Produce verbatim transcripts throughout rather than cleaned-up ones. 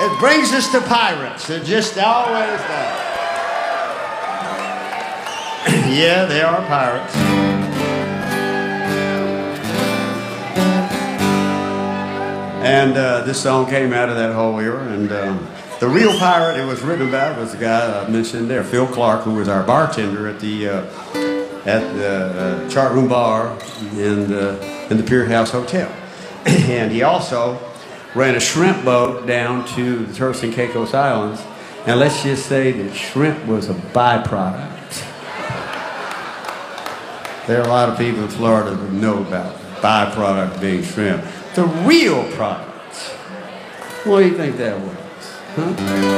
It brings us to pirates. It just always does. Yeah, they are pirates. And uh, this song came out of that whole era. And um, the real pirate it was written about was the guy I mentioned there, Phil Clark, who was our bartender at the uh, at the uh, Chart Room Bar in the, in the Pier House Hotel. And he also ran a shrimp boat down to the Turks and Caicos Islands. And let's just say that shrimp was a byproduct. There are a lot of people in Florida that know about byproduct being shrimp. The real product, what do you think that was? Huh?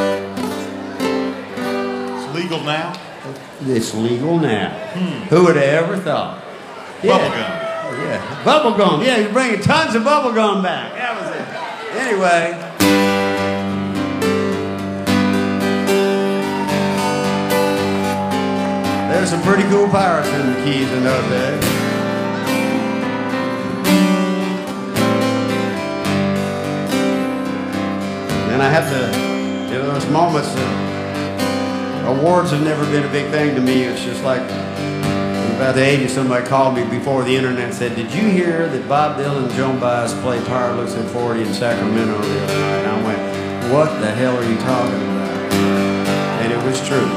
It's legal now? It's legal now. Hmm. Who would have ever thought? Yeah. Bubblegum. Yeah, bubblegum. Yeah, you're bringing tons of bubblegum back. That was it. Anyway. There's some pretty cool pirates in the Keys in those days. And I have to, you know, those moments that awards have never been a big thing to me. It's just like about the eighties, somebody called me before the internet and said, "Did you hear that Bob Dylan and Joan Baez played Pirate Looks at forty in Sacramento the other night?" And I went, "What the hell are you talking about?" And it was true.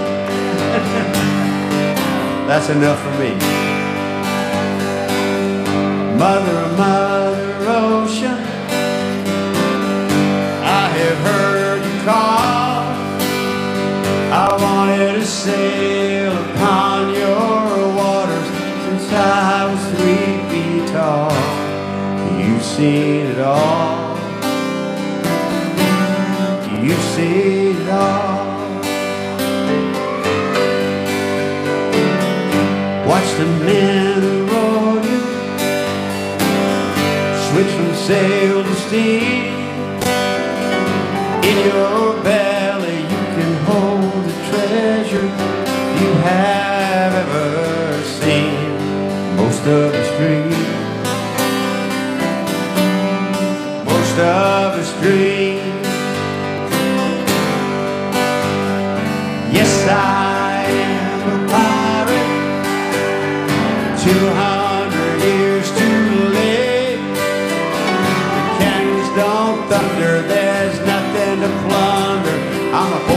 That's enough for me. Mother, Mother Ocean, I have heard you call. I wanted to sail upon your waters since I was three feet tall. You've seen it all. You've seen it all. Watch the men who rowed you switch from sail to steam. In your belly you can hold the treasure you have ever seen. Most of it's dream. Most of it's dream. Yes, I am a pirate. Two hundred years too late. The canyons don't thunder. There's nothing to plunder. I'm a